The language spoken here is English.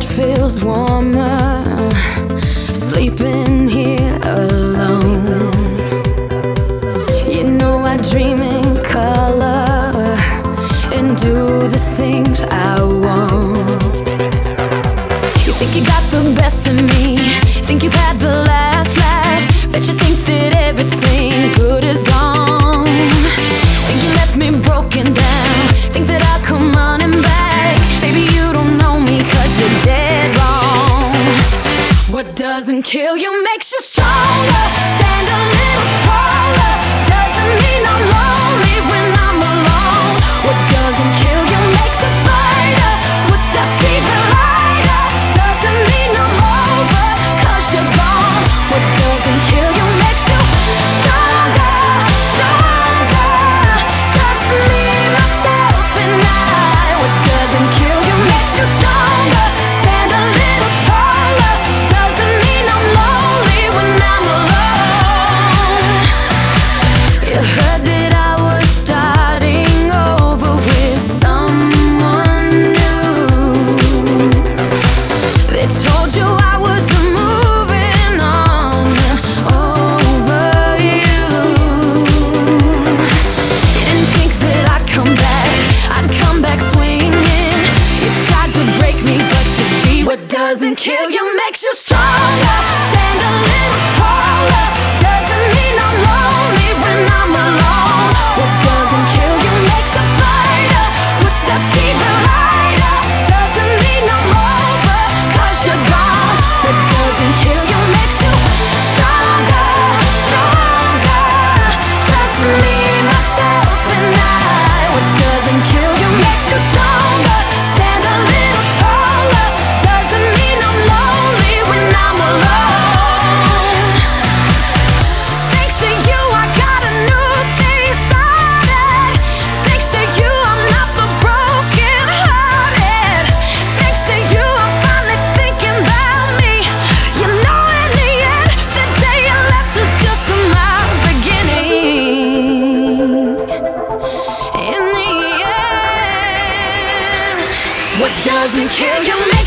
bed feels warmer, sleeping here alone. You know I dream in color and do the things I want. You think you got the best of me, think you've had the last laugh, bet you think that everything good is gone. Think you left me broken down, think that I'll come running back. Baby, you don't know me 'cause you're dead wrong. What doesn't kill you makes you stronger. Stand a little taller. Doesn't mean I'm lonely when I'm alone. What doesn't kill you makes a fighter. Footsteps even lighter. Doesn't mean I'm over 'cause you're gone. What doesn't kill you makes you stronger, stronger. Just me, myself, and I. What doesn't kill you makes you stronger. Stand a little taller. Doesn't mean I'm lonely when I'm alone. You heard that I was starting over with someone new. They told you I was moving on over you. You didn't think that I'd come back swinging. You tried to break me, but you see what doesn't kill you makes you stronger. Stand a little taller. Doesn't mean I'm lonely when I'm alone. What doesn't kill you makes a fighter. Footsteps even lighter. Doesn't mean I'm over 'cause you're gone. What doesn't kill you makes you stronger, stronger. Just me, myself, and I. What doesn't kill you makes you stronger. Stand a little taller. Doesn't mean I'm lonely when I'm alone. Thanks to you, I got a new thing started. Thanks to you, I'm not the broken hearted. Thanks to you, I'm finally thinking about me. You know, in the end, the day you left was just my beginning. In the end, what doesn't kill you makes